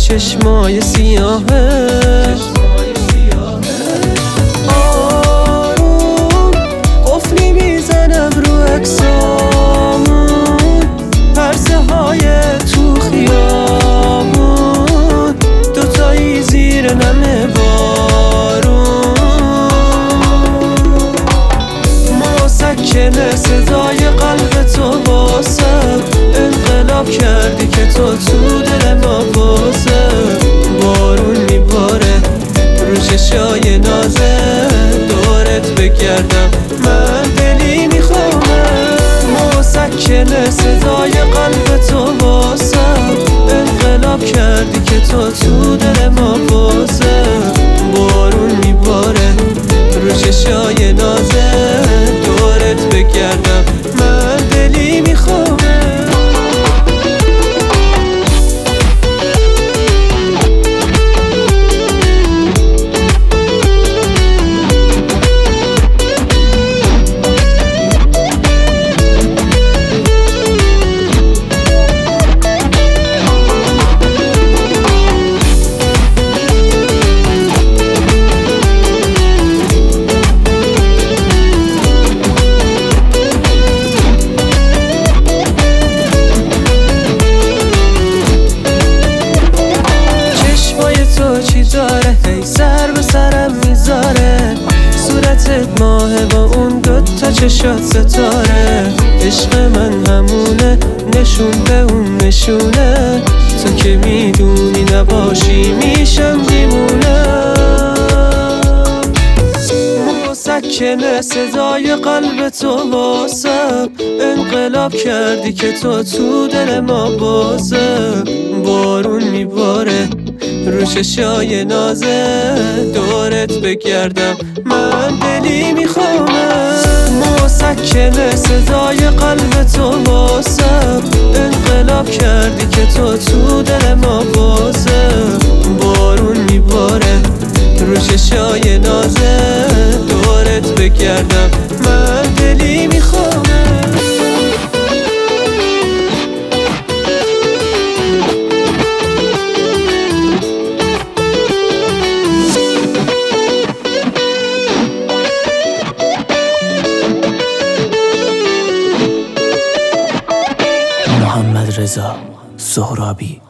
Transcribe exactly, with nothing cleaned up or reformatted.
چشمای سیاهه. آروم قفلی میزنم رو عکسامون، پرسه های تو خیابون، دوتایی زیر نم بارون. مسکنه صدای قلب تو واسم، انقلاب کردی که تو تو دل ما بازه. بارون میباره رو چشای نازه، دورت بگردم من دلی میخوامه. مسکنه صدای قلب تو واسم، انقلاب کردی که تو تو دل ما بازه. بارون میباره رو چشای نازه، دورت بگردم من دلی میخوامه. هی سر به سرم میذاره، صورتت ماهه با اون دوتا چشات ستاره. عشق من همونه، نشون به اون نشونه، تو که میدونی نباشی میشم دیوونه. مسکنه صدای قلب تو واسم، انقلاب کردی که تو تو دل ما بازه. بارون میباره رو چشای نازه، دورت بگردم من دلی میخوامه. مسکنه صدای قلب تو واسم، انقلاب کردی که تو تو دل ما بازه. بارون میباره رو چشای نازه، دورت بگردم من دلی میخوامه. محمد رضا سهرابی.